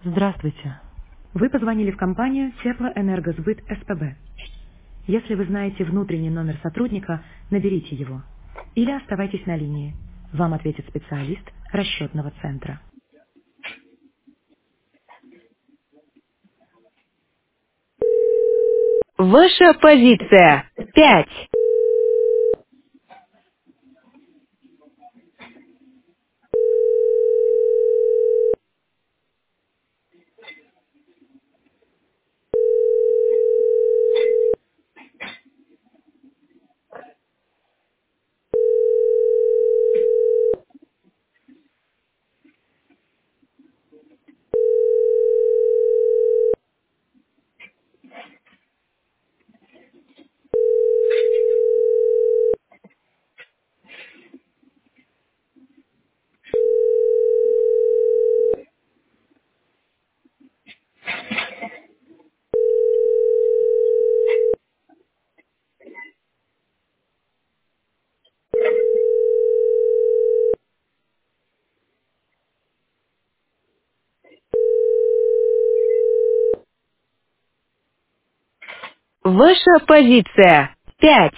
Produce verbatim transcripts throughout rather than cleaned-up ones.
Здравствуйте. Вы позвонили в компанию Теплоэнергосбыт СПБ. Если вы знаете внутренний номер сотрудника, наберите его. Или оставайтесь на линии. Вам ответит специалист расчетного центра. Ваша позиция. Пять. Ваша позиция. Пять.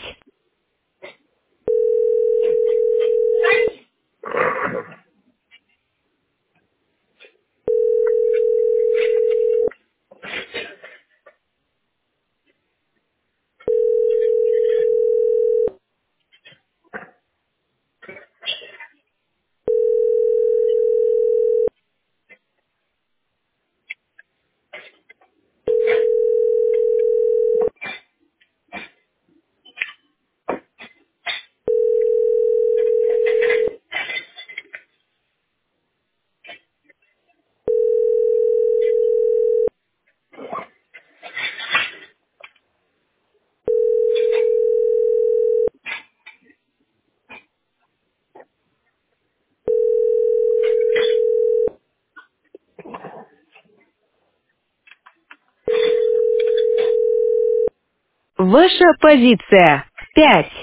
Ваша позиция. Пять.